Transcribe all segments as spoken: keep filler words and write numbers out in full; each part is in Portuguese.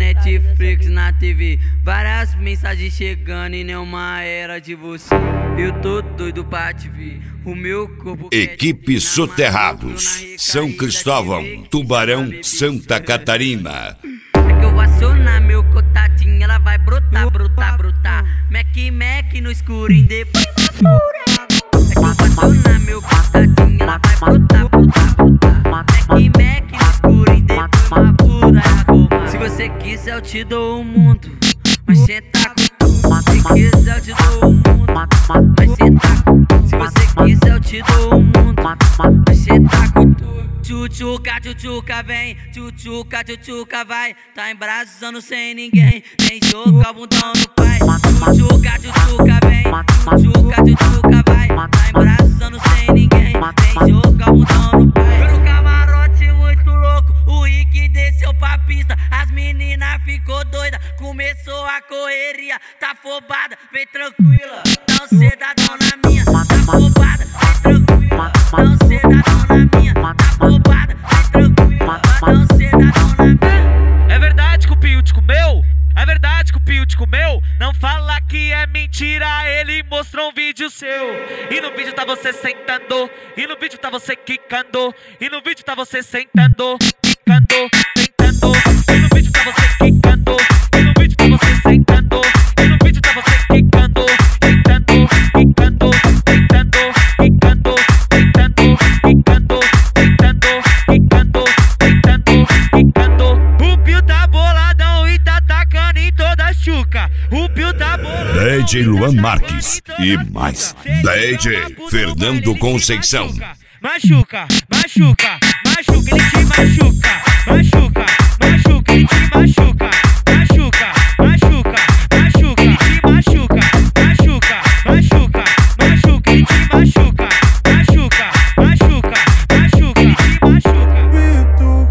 Netflix, na T V, várias mensagens chegando e nenhuma era de você. Eu tô doido pra te ver, o meu corpo. Equipe Soterrados, São Cristóvão, Tubarão, Santa Catarina. É que eu vou acionar meu contatinho, ela vai brotar, brotar, brotar. Mac, Mac no escurinho, depois vai furar. É que eu vou acionar meu contatinho, ela vai brotar, brotar, brotar. Mac, Mac no escurinho, depois vai furar. Se você quiser eu te dou o mundo, mas cê tá com tudo. Se quiser eu te dou o mundo, mas cê tá com tudo. Se você quiser eu te dou o mundo, mas cê tá com tudo. Tchutchuca, tchutchuca vem, tchutchuca, tchutchuca vai. Tá embraçando sem ninguém, vem jogar o bundão no pai. Tchutchuca, tchutchuca vem, tchutchuca, tchutchuca vai. Tá embraçando sem ninguém, vem jogar o bundão no pai. Eu no camarote muito louco, o Rick desceu pra pista. As meninas ficou doida, começou a correria. Tá afobada, vem tranquila, não cê dá dão na minha. Tá afobada, vem tranquila, não cê dá dão na minha. Tá afobada, vem tranquila, não cê dá dão na minha. É verdade que o Pio te comeu? É verdade que o Pio te comeu? Não fala que é mentira, ele mostrou um vídeo seu. E no vídeo tá você sentando, e no vídeo tá você quicando, e no vídeo tá você sentando, quicando, sentando. E no vídeo tá você quicando, e no vídeo tá você sentando, e no vídeo tá você quicando, sentando, quicando, sentando, quicando, sentando, quicando, sentando, quicando, sentando, quicando. O Pio tá boladão e tá tacando em toda a chuca. O Pio tá boladão. D J Luan Marques e mais D J Fernando Conceição. Machuca, machuca, machuca, ele te machuca. Machuca, machuca, ele te machuca. Machuca, machuca, machuca, ele te machuca. Machuca, machuca, machuca, ele te machuca. Machuca, machuca, machuca, ele te machuca. Pito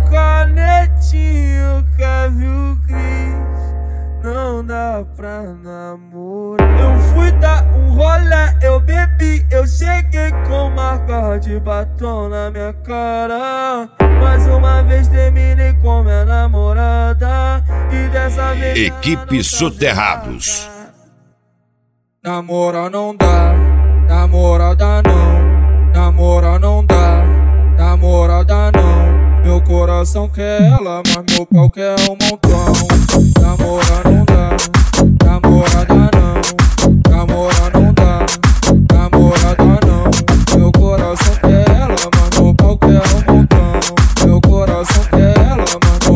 Canetinho, Kevin Cris, não dá pra namorar. Eu fui dar um rolê, eu bebi, eu cheguei com marca de batom na minha cara. Mais uma vez terminei com minha namorada, e dessa vez Equipe Soterrados. namora não dá, namorada não, namora não dá, namorada não. Meu coração quer ela, mas meu pau quer um montão. Namora não dá, namorada não, namora não dá, namorada não. Meu coração quer ela, mas meu pau quer um montão. Meu coração quer ela, mas